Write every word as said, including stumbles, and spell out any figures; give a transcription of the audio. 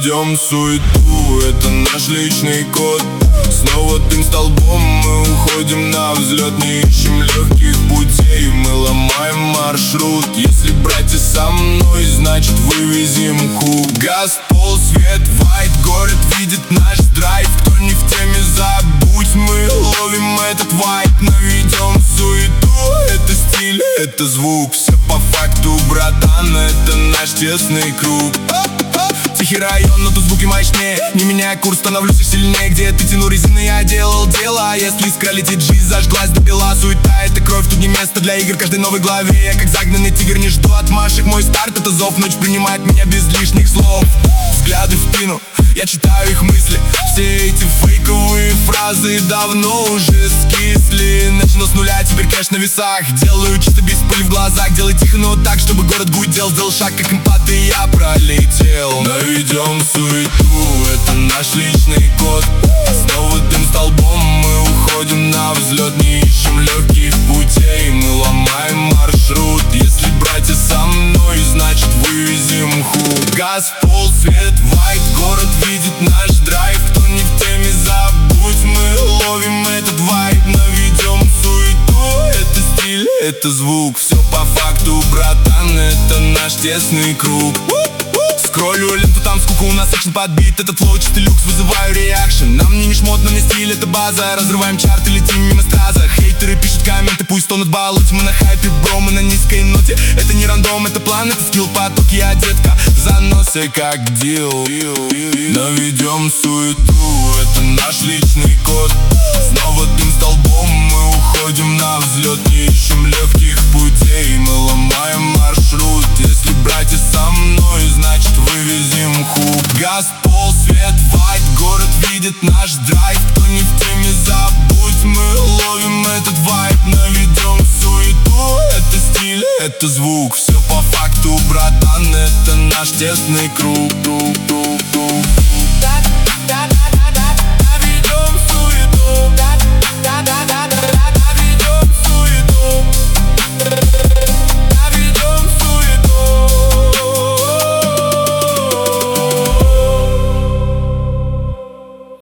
Наведем суету, это наш личный код. Снова дым столбом, мы уходим на взлет. Не ищем легких путей, мы ломаем маршрут. Если братья со мной, значит вывезем хук. Газ, пол, свет, вайт, город видит наш драйв. Кто не в теме, забудь, мы ловим этот вайб. Наведем суету, это стиль, это звук. Все по факту, братан, это наш тесный круг. Тихий район, но тут звуки мощнее. Не меняя курс, становлюсь все сильнее. Где ты тяну резины, я делал дело. А если искра летит, жизнь зажглась до бела. Суета — это кровь, тут не место для игр. Каждой новой главе я как загнанный тигр, не жду отмашек. Мой старт — это зов, ночь принимает меня без лишних слов. Взгляды в спину, я читаю их мысли. Все эти фейковые фразы давно уже скисли. Начну с нуля, теперь кэш на весах. Делаю чисто без пыли в глазах. Делай тихо, но так, чтобы город гудел. Сделал шаг, как импат, и я пролетел. Наведем суету, это наш личный код. Снова дым столбом, мы уходим на взлет. Не ищем легких путей, мы ломаем маршрут. Если братья со мной, значит вывезем хук. Газ, пол, свет, вайт, город видит наш драйв. Кто не в теме, забудь, мы ловим этот вайб. Наведем суету, это стиль, это звук. Все по факту, братан, это наш тесный круг. Скроллю ленту, там скука, у нас экшен подбит. Этот флоу чистый люкс, вызываю реакшн. Нам не шмот, но не стиль, это база. Разрываем чарты, летим мимо страза. Хейтеры пишут комменты, пусть тонут в болоте. Мы на хайпе, бро, мы на низкой ноте. Это не рандом, это план, это скилл, поток. Я детка в заносе, как дил. Наведем суету, это наш личный код. Снова дым столбом, мы уходим на взлет. Не ищем легких путей, мы ломаем маршрут. Если братья со мной, значит вывезем хук. Газ, пол, свет, вайт, город видит наш драйв. Кто не в теме, забудь, мы ловим этот вайб. Наведем суету, это стиль, это звук. Все по факту, братан, это наш тесный круг.